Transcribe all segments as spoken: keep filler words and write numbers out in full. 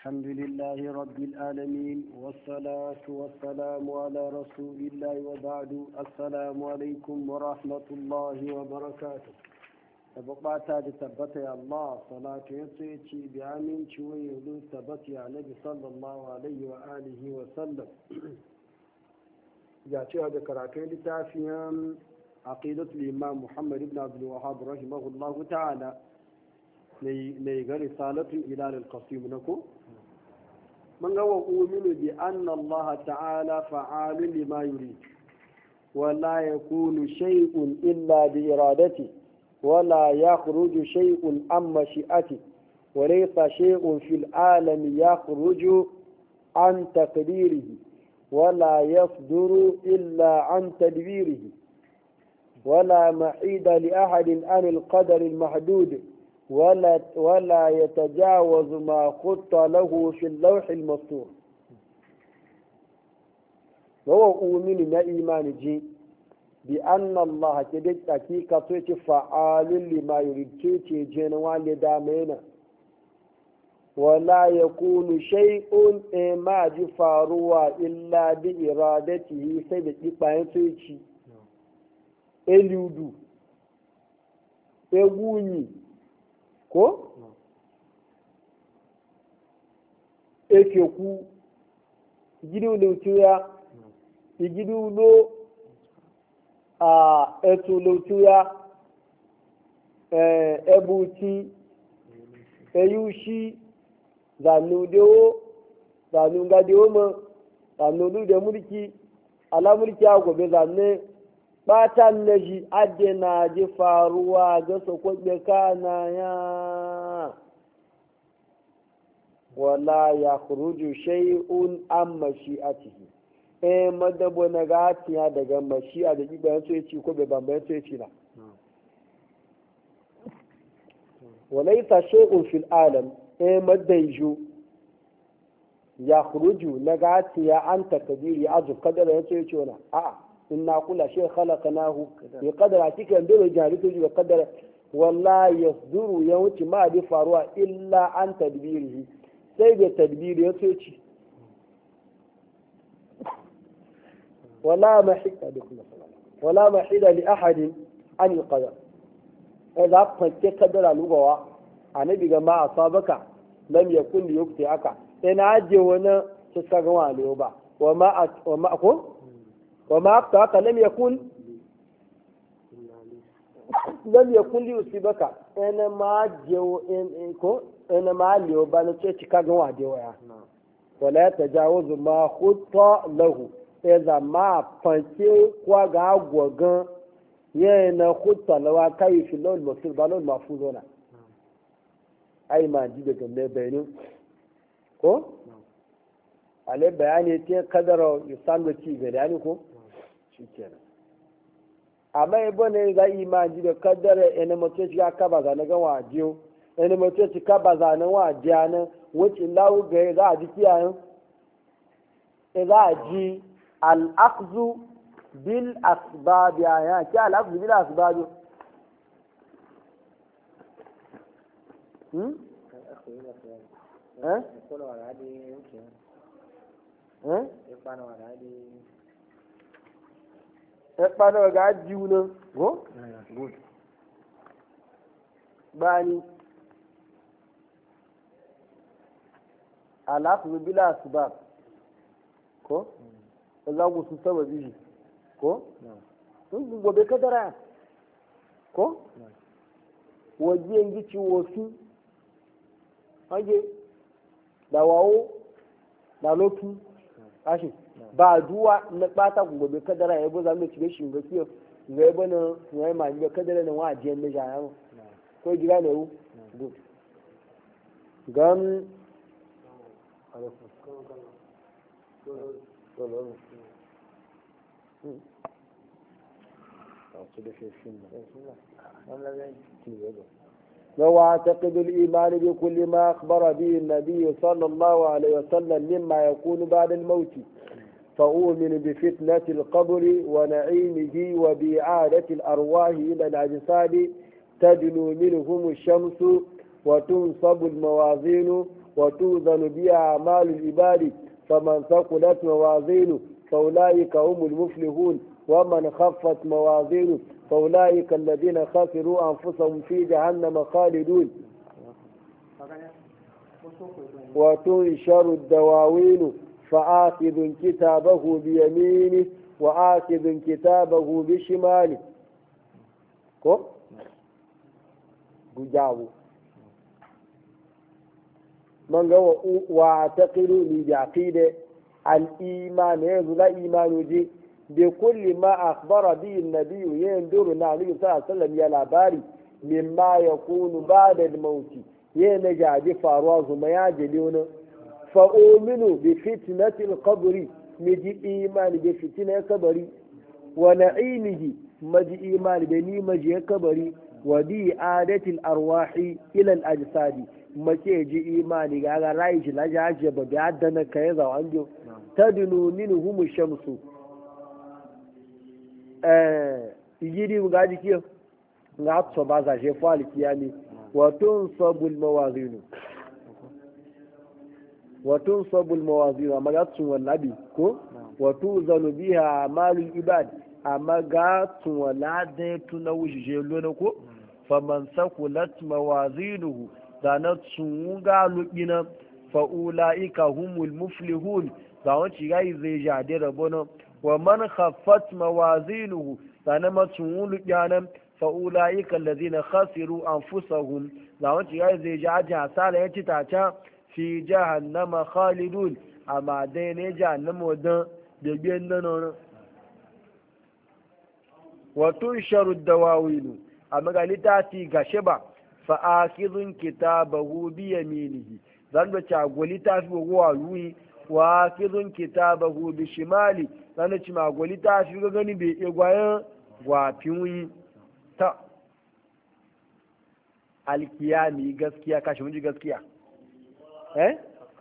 الحمد لله رب العالمين والصلاة والسلام على رسول الله وبعد السلام عليكم ورحمة الله وبركاته تبقى تاج تبت يا الله صلاة يسيتي بعمل شوي يدو تبت يا نبي صلى الله عليه وآله وسلم جاءت هذا كراكين لتافيا عقيدة الإمام محمد بن عبد الوهاب رحمه الله تعالى ليغا رسالة إلى القصيم نكو من هو أؤمن بأن الله تعالى فعال لما يريد ولا يكون شيء إلا بإرادته ولا يخرج شيء عن مشيئته وليس شيء في العالم يخرج عن تقديره ولا يصدر إلا عن تدبيره ولا محيد لأحد عن القدر المحدود ولا ولا يتجاوز ما خط له في اللوح المسطور وهو أؤمن ما إيمان جي بأن الله كدك حقيقة فعال لما يريد تيجي جنوان لدامينا ولا يكون شيء ما جفاروا إلا بإرادته سيدك إقبائن تيجي eliudu egwunyi ko efekwu igidi ulotuya igidi ulo a etu ulotuya eh ebuti eyushi zanudewo zanungadewo mo zanude mulki ala mulki agobe zanne batan na ji adina ji faruwa ga sokwaɓe kana ya wala ya kuruju shay'un an mashi'atihi eh madabo na gatiya daga mashi'a da ƙiɓayen tsoyaci ko bai bambayen tsoyaci na walaita shay'un fil alam eh madaijo ya kuruju na gatiya an takadiri azu kadara ya tsoyaci wana a'a إنا كل شيء خلقناه بقدر عتيك ندير جاريته بقدر والله يصدر يوم ما دي فاروا إلا عن تدبيره سيد تدبير يسوي ولا محيد ولا محيد لأحد عن القدر إذا فكت قدر لغوا أنا بيجا ما أصابك لم يكن ليبتعك إن عجي وانا تستغوى عليه وما وما أقول وما أقطعك لم يكن لم يكن ليصيبك أنا ما جو إنكو أنا ما ليو بانتشي كاغوا ديويا ولا تجاوز ما خط له إذا ما فانتي كواغا غوغان ينا خط لو كاي في اللون المفروض بالون المفروض أي ما دي بجمله بينو ko ale bayani te kadaro yusango ci bayani ko shikenan amma ibo ne ga imani da kaddara ene mutum ya kaba za na ga wajiyo ene mutum ya kaba za na wajiya na wuce lawu ga za a ji kiyayen za a ji al-akhdhu bil asbab ya ki al-akhdhu bil asbab hmm eh eh ẹ̀pàdé ọ̀gá jíu náà gó báyìí aláàfin bílá àṣìbá kó ọlọ́gùsùn sọ́wọ́ bíyì kó ń gbogbo bẹ kẹ́dẹ́rà kó wọ́n jí ẹnjí tí wọ́n fi wọ́n jẹ́ dàwọ́wó dàlókù káṣí ba duwa na bata gobe kadara yabo za mu cire shi ga kiyo ga yabo na yayi ma ga kadara na wa je ne jaya mu ko jira ne wu good gam وأعتقد الإيمان بكل ما أخبر به النبي صلى الله عليه وسلم مما يكون بعد الموت فأؤمن بفتنة القبر ونعيمه وبإعادة الأرواح إلى الأجساد تدنو منهم الشمس وتنصب الموازين وتوزن بها أعمال العباد فمن ثقلت موازينه فأولئك هم المفلحون ومن خفت موازينه فأولئك الذين خسروا أنفسهم في جهنم خالدون وتنشر الدواوين فآخذ كتابه بيمينه وآخذ كتابه بشماله كو جاوب من قال واعتقد لجعقيده الإيمان يزول إيمان جي بكل ما أخبر به النبي يندور النبي صلى الله عليه وسلم يا لاباري مما يكون بعد الموت ينجع فارواز ما يجلون فأؤمن بفتنة القبر مجي إيمان بفتنة القبر ونعيمه مجي إيمان بني مجي القبر ودي عادة الأرواح إلى الأجساد mace ji imani ga ga rayu shi laji ajiye ba da addana ka yi zawa an jiyo ta dinu nini humu shamsu igiri ga jiki ga hatsa ba za shi fa alkiyami watun sabul mawazinu watun sabul mawazinu amma ga tun wallabi ko watu zanu biha malul ibad amma ga tun wallade tuna wushi je lona ko faman sakulat mawazinuhu zana sun ga lubina fa'ula'ika humul muflihun za wanci gai zai jade rabona wa man khaffat mawazinuhu zana matsun lubina fa'ula'ika allazina khasiru anfusahum za wanci gai zai jade hasala yanci tata fi jahannama khalidun amma dai ne jahannama wadan da biyan nan wa tunsharu dawawinu amma ga litati gashe ba fa'akizun kitabahu bi yaminihi zan da cagoli ta fi wa ruwi wa akizun kitabahu bi shimali zan da cimagoli ta fi ga gani bai igwayen gwafin wi ta alkiyami gaskiya kashi mun ji gaskiya eh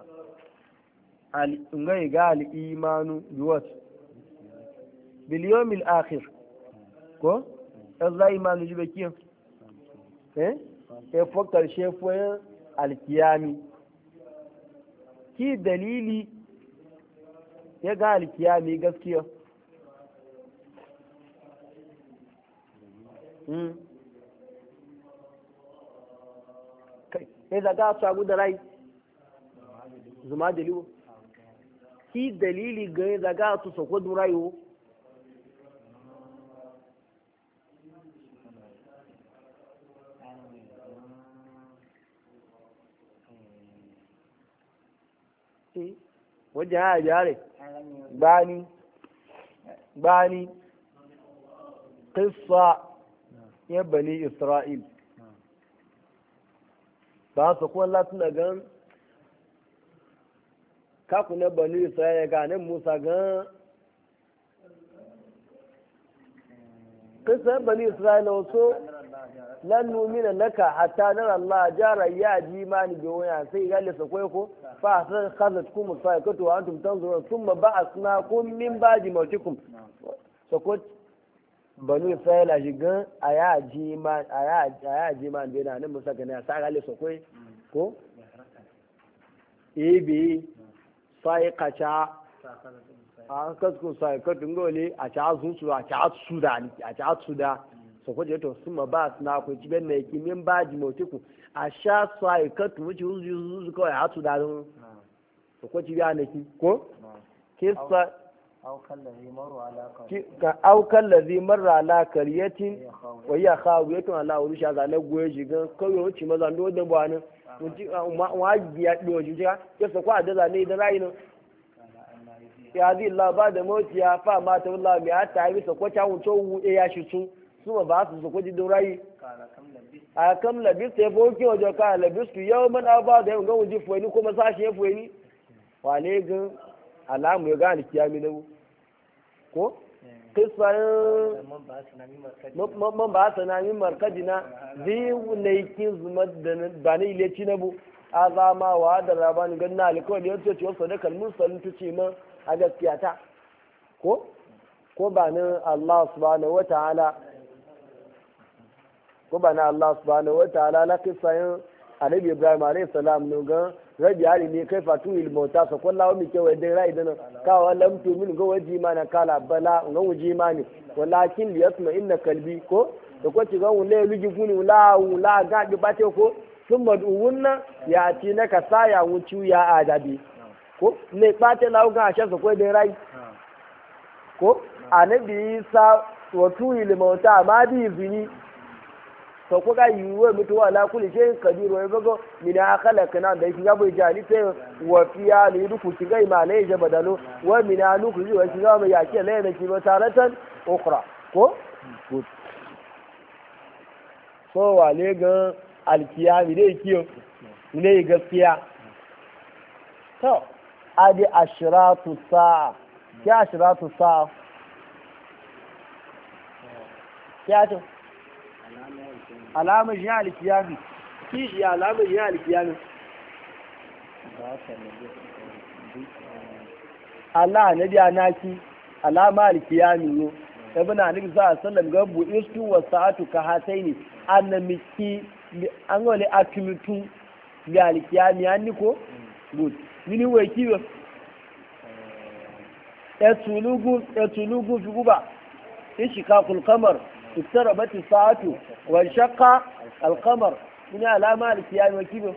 al ngai ga al imanu biwat bil yawmil akhir ko Allah imanu ji bakiyan eh ya fi ƙarshe foyin alkiyami ki dalili ya ga alkiyami gaskiya ya zaga su agu da rai zuma dalilu ki dalili ga ya zaga su sako da rayu wajen haya jare bani bani qissa ya bani isra'il ba su kuma latin da gan kaku na bani isra'il ga nan musa gan qissa bani isra'il wasu lan numina laka hatta nara Allah jara ya ji mani bi waya sai ga lissa koyo ko fa san khazat kum saikatu wa antum tanzurun thumma ba'athnakum min ba'di mawtikum so ko banu israila shigan aya ji man aya aya ji man be na nan musa ga na sa ga lissa koyo ko ebi sai kacha an kasku saikatu ngole a ta zusu a ta sudani a ta suda so ko je to suma ba na ko ci ben ne ki min ba ji motiku a sha sai ka tu ji zu ko ya tu da don so ko ci ya ne ki ko kissa aw kallazi maru ala ka aw kallazi marra ala kariyatin wa ya khawiyatun ala urusha za na goye jigan kawai wuci maza ndo da ba nan wuci wa biya do ji ja ke so ko da za ne da rayin ya zai Allah ba da motiya fa mata wallahi mi hatta yi so ko ta wuto wu ya shi tu suma ba su zuko jidin rayi a kam labis ta boki wajen ka labis tu yau man ba da yau ga wuji fuweni kuma sashi ya fuweni wale gan alamu ya gani kiyami na ko kisayin man ba su na min markadina zai wulaikin zuma da ba na ileci na bu a zama wa da rabani gan na alikawar yau ce wasu da kalmun salin tuce man a gaskiya ta ko ko ba nan Allah subhanahu wa ta'ala ko ba na Allah subhanahu wa ta'ala la kisayin annabi Ibrahim alayhi salam no ga rabi hari ne kai fatu ilmauta sa kullahu mi ke wai dai rai dan kawa lam tu min ga waji mana kala bala ga waji mani walakin liyasma inna kalbi ko da ko ci ga wule lugi guni la la ga di bate ko sun maduwunna ya ci na ka saya wucu ya adabi ko ne bate lawo ga shan sa ko dai rai ko annabi sa watu ilmauta ma bi zini to ko ga yiwuwa mutuwa la kulli shay kadir wa bago min akhlaqna da shi gabo jali sai wa fiya li duku ci gai ma lai je badalo wa min anuku ji wa shi gabo ya ke lai na ki ba taratan ukhra ko so wale ga alkiyami dai kiyo ne gaskiya to adi ashratu sa'a ya ashratu sa'a ya to alamar shi alkiyami ki shi alamar shi alkiyami Allah na biya naki alama alkiyami ne ibn ali sallallahu alaihi wasallam ga bu istu wa sa'atu ka hataini annamiki an wale akimitu li alkiyami an ko good mini wai kiyo etulugu etulugu figuba ishikakul qamar اقتربت الساعة وانشق القمر من علامة القيامة وكيف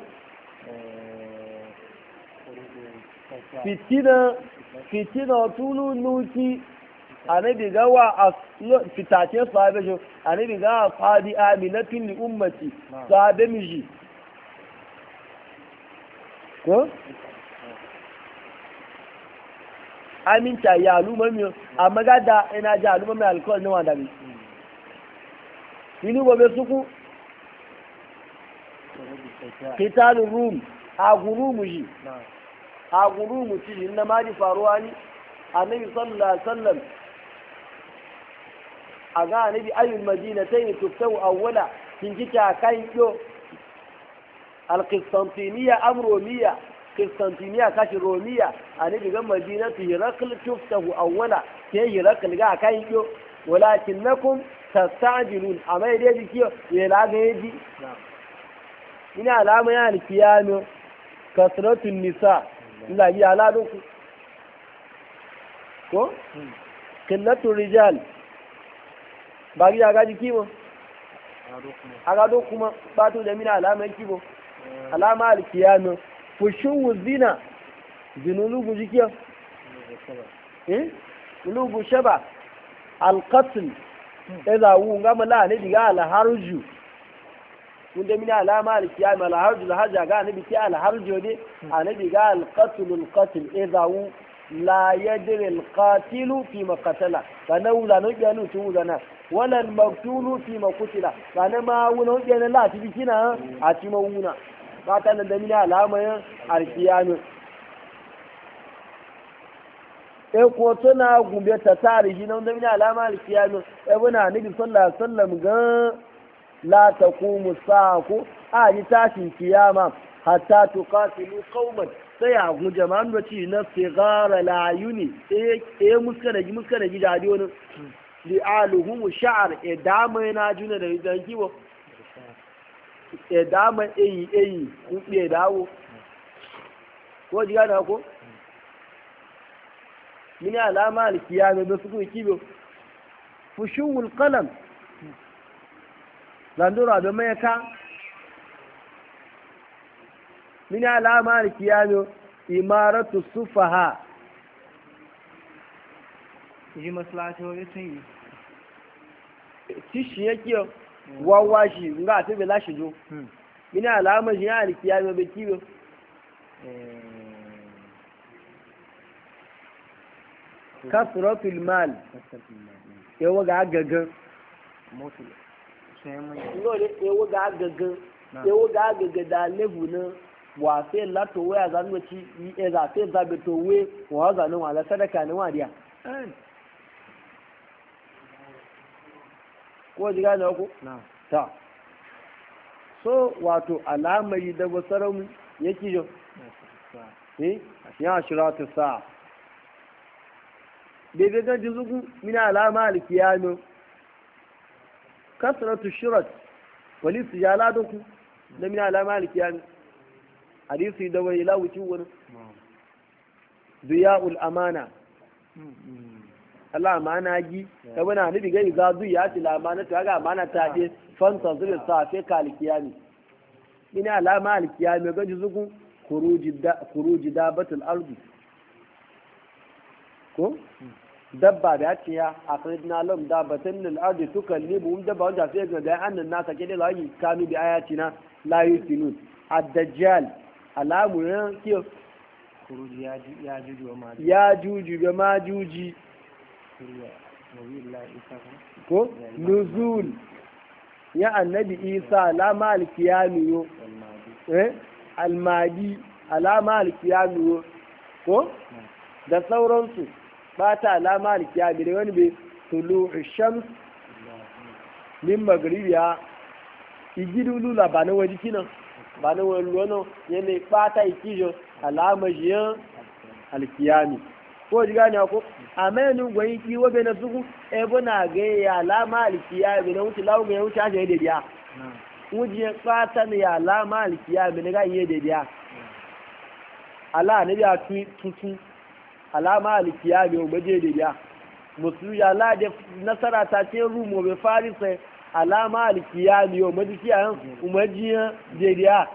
fitina fitina tulu nuki anabi gawa fitace sahabe shi anabi gawa fadi aminatin li ummati sahabe miji ko aminta ya alumami amma gada ina ji alumami alkawar na wanda bi inú gbogbo suku kitalu rum agurumu shi agurumu shi na maji faruwa ni annabi sallallahu alaihi wasallam a ga annabi ayyul madinatayn tuftau awwala kin kita kan yo al-qistantiniya am romiya qistantiniya kashi romiya annabi ga madinatu hirakl tuftahu awwala ke hirakl ga kan yo walakinnakum tastajilun amma dai jiki ya laga yaji ina alama ya alkiyano kasratun nisa ila bi aladu ku ko killatu rijal bagi aga jiki mo aga do kuma batu da mina alama kibo alama alkiyano fushu zina zinulu jiki eh lugu shaba alqatl إذا وعندما لا نبي على هرجو wanda mini alama alkiyama alharju alhaja ga nabi ki alharju ne anabi ga alqatl alqatl idha la yadri alqatilu fi ma qatala kana wala no janu tu zana wala almaqtulu fi ma qutila kana ma wala jana la ti bikina a ti mawuna ba ta da mini alama alkiyama e ko tana gumbe ta tarihi na wanda mini alama alkiyama e bana nabi sallallahu alaihi wasallam ga la taqumu sa'u a ji tashin kiyama hatta tuqatilu qauman sai a gu jama'an da ci na sigara la yuni eh eh muska da muska da gidade wani li aluhum sha'r e dama na juna da dan kiwo e dama eyi eyi ku be dawo ko ji gana ko mini alama alkiyama da su ku kibo fushuwul qalam zandura da mai ka mini alama alkiyano imaratu sufaha ji maslaci wani sun yi tishi yake wawa shi nga a tabi lashi zo mini alama shi ya alkiyano bai kiwo kasratul mal yawa ga agagan ngole ewo ga gaga ewo ga gaga da levu na wa fe lato waya za mu ci yi e za fe za be to we wa za nan wala sadaka ne wa dia ko diga na ku ta so wato alamari da basaran yake jo eh ya shiratu sa bebe ga jizugu mina alama alkiyano kasratu shurat wali sijala doku da min alama alkiyami hadisi da wai lawuci wani duya'ul amana Allah amana gi ta wani annabi ga iza duya ti la amana ta ga amana ta je fanta zuri sa fe kalikiyami ina alama alkiyami ga juzugu khuruji da khuruji dabatul ardi ko dabba da ce ya akhrajna lahum dabatan lil ardi tukallibu dabba wanda sai ga da annan nasa ke da layi kanu bi ayatina la yusinun ad-dajjal alamu ya kiyo kuruji ya ya juju ma ya juju ga majuji ko nuzul ya annabi isa alama alkiyami yo eh almadi alama alkiyami yo ko da sauransu ba ta alama alkiyami da wani bai tulu shams min magribiya igidu lula ba na waje kinan ba na wani ruwano yana ba ta ikijo alama jiyan alkiyami ko ji gane ko a menu gwai ki wabe na suku ebo na ga ya alama alkiyami na wuce lawo ga wuce aje da biya wuce fata ne ya alama alkiyami ne ga yi da biya ala ne biya tutu alama alkiyami o baje da biya musu ya la da nasara ta ce rumo be farisa alama alkiyami o maji yan umajiya da biya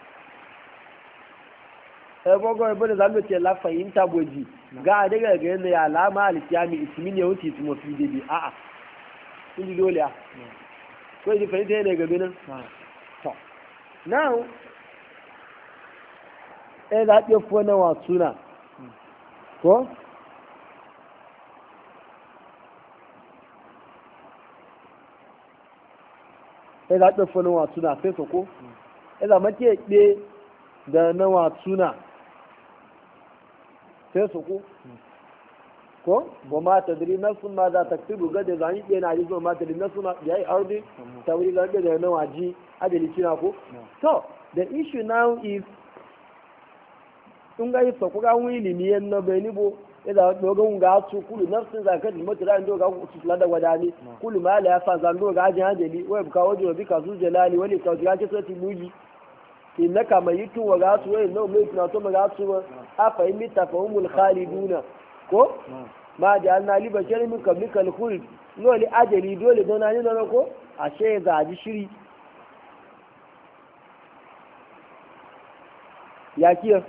ebo go ebo da zamu ce la fahimta boji ga daga ga yanda ya alama alkiyami ismin ya wuce su mafi dabi a a kun ji dole a ko ji fahimta ne ga binin to now eh da ke fo na wasuna ko eh da ke fo na wasuna sai so ko eh da make de da na wasuna sai su ku ko ba ma ta diri na sun ma za ta tudu ga da zani ɗaya na ji zo ma ta diri na suna ya yi ardi ta wuri ga da na waji adali kina ko so the issue now is sun ga yi sako ga wani limiyan na bai ni bo ida dogon ga su kulu nafsin zakat mutara ndo ga su lada wadani kulu ma la ya fa zan do ga ajin adali wai ka wajo bi ka su jalali wani ka ga ke sai buji innaka mayitun wa gasu wai no mai tunato ma gasu ba afa yi mita fa umul khaliduna ko ma ja'alna li basharin min qablikal khuld no li ajali dole don ani don ko ashe za ji shiri ya kiyo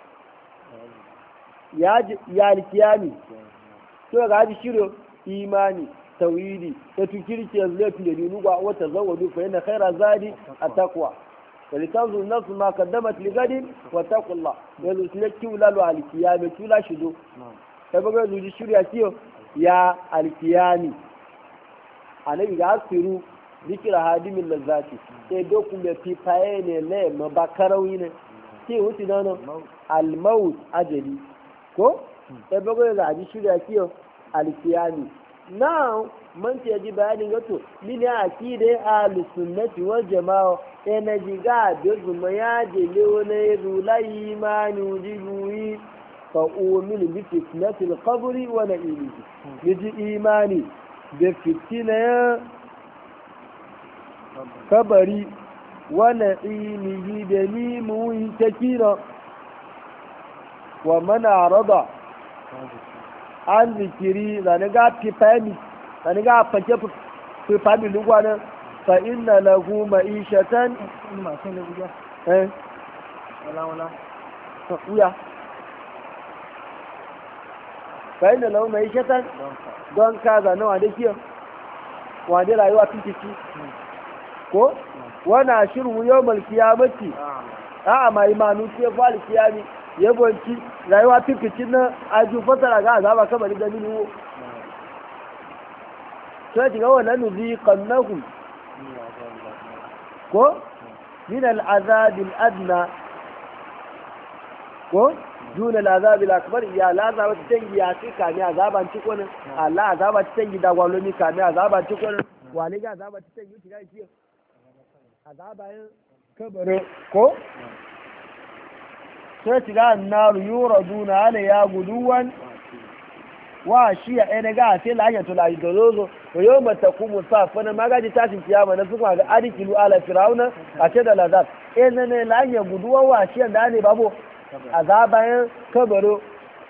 ya ya alkiyami to ga ji shiro imani tawhidi ta tukirke zai da dinuwa wata zawadu fa inna khaira zadi at-taqwa ولتنظر النفس ما قدمت لغد واتقوا الله yanzu su ne kiwulalu alkiyami tula shi zo ta bagar zuji shirya kiyo ya alkiyami anabi ga asiru zikira hadimin lazzati sai dokun da fifaye ne ne mabakarawi ne ke wuce nono almaut ajali ko ta bagar zuji shirya kiyo alkiyami now man ce ji bayanin gato mini akide ahlus sunnati wal jamaa energy ga da zuma ya je leone rula imani jibuyi fa umil bi fitnati al qabri wa na'imihi miji imani da fitina ya kabari wa na'imihi da ni mu takira wa man arada an zikiri zane ga fifami zane ga fanke fifami lugwanan fa inna lahu ma'ishatan masu ne guja eh wala wala uya fa inna lahu ma'ishatan don ka zane wa da kiyo wa da rayuwa fikici ko wana shiru yawmal qiyamati a'a mai manu ce fa al-qiyami yabonci rayuwa fikicin nan aju fasara ga azaba kamar da mini wo sai diga wannan nuzi qannahu ko min al-azab al-adna ko dun al-azab al-akbar ya la azaba tangi ya ci kame azaban ci ko nan Allah azaba ci tangi da gwalo ni kame azaban ci ko nan wani ga azaba ci tangi ci ga ci azabayin kabare ko sai ci ga annaru yuraduna ala ya guduwan wa shi ya ɗaya ga sai la ya tula da zozo to yau mata kuma sa fa na magaji tashin kiyama na suka ga adikilu ala firauna a ce da lazat ina ne la ya guduwa wa shi da ne babu azabayan kabaro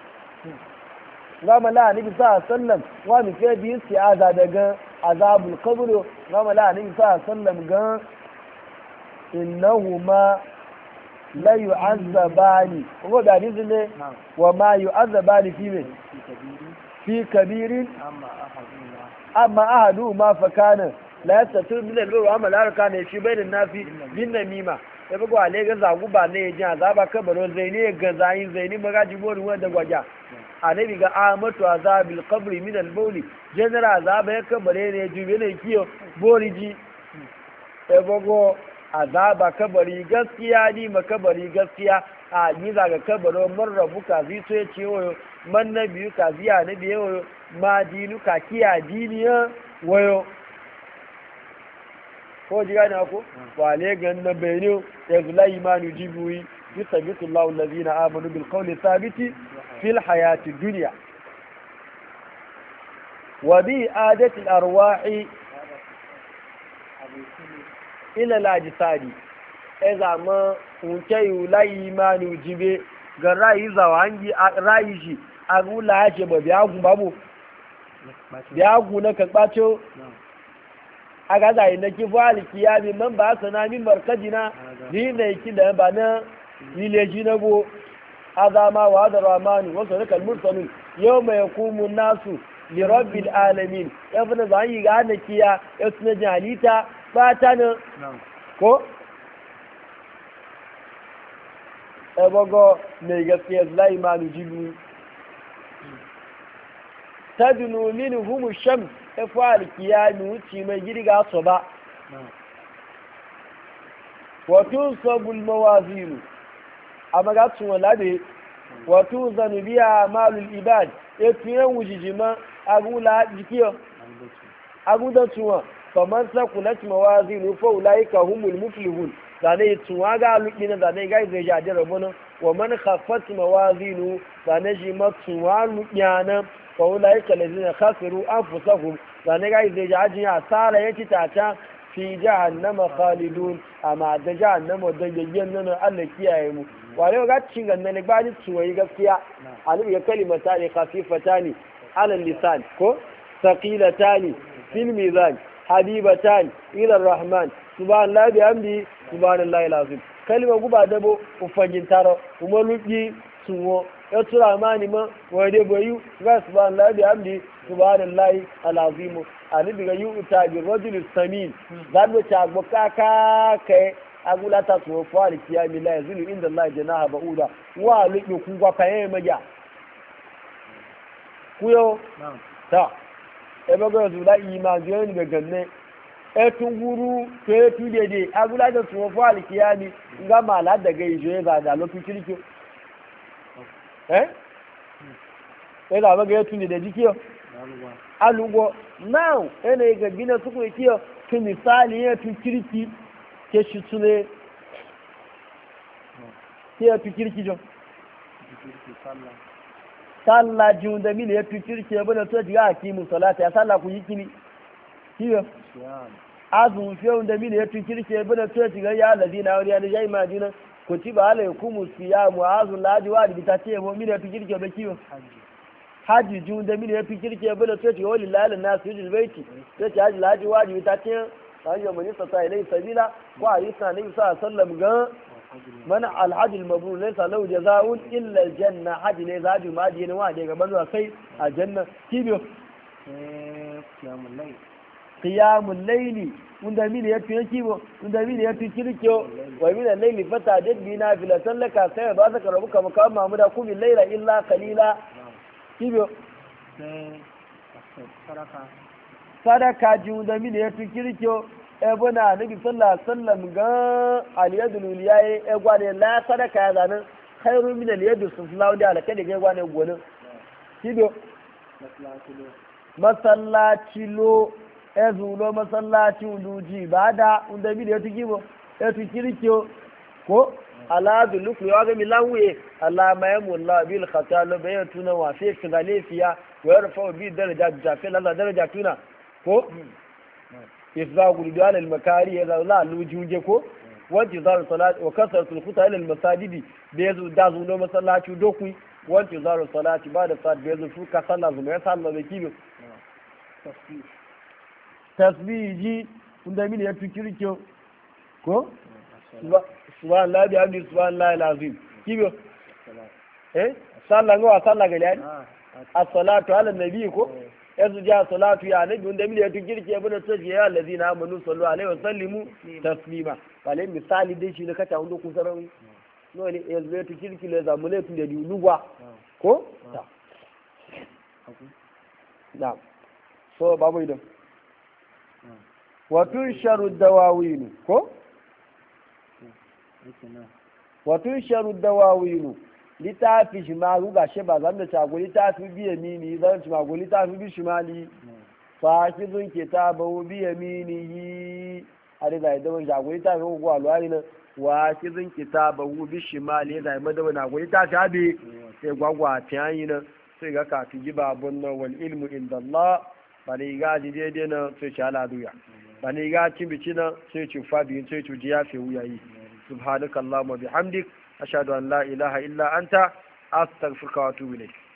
gama la nabi sa sallam wa mi ke bi istiaza daga azabul qabr gama la nabi sa sallam ga innahuma la yu'azzabani ko da hadisi ne wa ma yu'azzabani fi me fi kabirin amma ahadu ma fa kana la yastatir min al-bir wa amal arka ne shi bayin nafi bin namima ya bugu ale ga zagu ba ne ya ji azaba kabaro zaini ga zayin zaini magaji borin wanda gwaja annabi ga amatu azabil qabri min al-bawl general azaba ya kabare ne jube ne kiyo boriji ya bugu azaba kabari gaskiya ni makabari gaskiya a yi zaga kabaro man rabu ka zai so ya ce wayo man na biyu ka ziya na biyu wayo ma dinu ka kiya diniya wayo ko ji gane ako wale gan na bayani ya zula imanu jibuyi bi sabitu Allahu allazina amanu bil qawli thabiti fil hayati dunya wa bi adati al arwahi ila al ajsadi e zama unke yula imanu jibe ga rayi zawangi rayi shi agula ya ce ba biya gun babu biya gun na karbacho a ga zai na kifu alikiya bi man ba sana min markadina ni ne ki da ba na nileji na go azama wa da ramani wa sarkal mursalin yawma yaqumu nasu li rabbil alamin ya fa zan yi ga nakiya ya tuna jalita fata ne ko ebogo mai gaskiya zai imanu jibu tadunu minhum shams ifal kiyami wuci mai girga so ba wa tunsabu al mawazin amaga tun walabe wa tuzanu biya malul ibad efiyan wujijima agula jikiyo aguda tuwa faman sakulat mawazin fa ulaika humul muflihun zane tuwa ga lukina zane ga zai ja da rabona wa man khaffat mawazinu zane shi matuwa lukina fa ulaika allazina khasiru anfusahum zane ga zai ja ajin asara yake tata fi jahannama khalidun amma da jahannama da gayyan nan Allah kiyaye mu wale ga cin gannan ne ba ni tuwa gaskiya alibi ya kalimata ne khafifatani ala lisan ko thaqilatani fil mizan habibatan ila rahman subhanallahi bihamdi subhanallahi alazim kalima guba dabo ufagin taro kuma luki suwo ya tura mani ma wade boyu ga subhanallahi bihamdi subhanallahi alazim ani diga yu ta bi rajul samin zan ta gboka ka kai agula ta so fa alkiyami la yazulu inda allah janaha bauda wa luki ku gwa faye maja kuyo ta ebe ga zula iman ga ganne etun guru to etu dede agula da tuwo fo alkiyami nga mala daga ijo ga da lokacin kirki eh eh da ga etu dede dikiyo alugo now ene ga gina su ko kiyo ki misali etu kirki ke shi tune ke etu kirki jo sallah jun da mili etu kirki ya bada to diga akimu salata ya sallah ku yi kini kiyo azun fiye da mini ya tun kirke bada to ci ga ya ladina wani ya jai madina ku ci ba alaikum siyamu azun laji wa bita ce mu mini ya tun kirke ba kiyo haji jun da mini ya tun kirke bada to ci wali lal nas yujil baiti to ci haji laji wa bita ce sai ya mani sa ilai sabila wa ayyuka nabi sallallahu alaihi wasallam ga man alhajj almabrur laysa lahu jazaa'un illa aljanna haji ne zaji ma je ne wa daga banza sai aljanna kibiyo eh kiyamul layl qiyamul layli unda mini yafi yake bo unda mini yafi kirkiyo wa min al-layli fata jadbina fil sallaka sai ba zaka rabuka maka mamuda ku bil layla illa qalila kibiyo sadaka sadaka ji unda mini yafi kirkiyo e bona nabi sallallahu alaihi wasallam ga al-yadul uliyaye e gwade la sadaka ya zanin khairu min al-yadus sufla da alaka da ga gwane gonin kibiyo masallaci lo ezulo masallaci uluji bada unda bi da ya tuki bo ya tuki rikiyo ko ala duluku ya ga milanwe ala mayamullah bil khatalo bayan tuna wa fi galefiya wa yarfa bi daraja jafi la daraja tuna ko isbagul dual al makari ya la lujuje ko wanti zaru salati wa kasratul khuta ila al masajidi da yazo da zo masallaci dokui wanti zaru salati ba da salat da yazo fuka sallah zuma ya sallah da kibo tasbiji kunda mini ya tukirke ko subhanallah bi hamdi subhanallah alazim kibo eh sallah ngo sallah ga yani as-salatu ala nabi ko yanzu ja salatu ya nabi wanda mili ya tukirke ibn saji ya allazina amanu sallu alaihi wa sallimu taslima kale misali dai shi ne kace wanda ku sarawi no ne yanzu ya tukirke le zamu ne tun da diuluwa ko ta na so babu idan wa tunsharu dawawin ko wa tunsharu dawawin littafi shi ma ruga shi ba zan da shago littafi biya mini zan ci mago littafi bi shi mali fa ki zun ke ta ba biya mini yi a da zai da shago littafi ko ko alwari nan wa ki zun ke ta ba bi shi mali da mai da na go littafi abi sai gwagwa ta yi nan sai ga ka fi ba bun nan wal ilmu inda Allah ba ne ga ji daidai nan sai ci ala duya ba ne ga cin bici nan sai ci fa biyin sai ci jiya fi wuyayi subhanakallahumma bihamdik ashhadu an la ilaha illa anta astaghfiruka wa atubu ilayk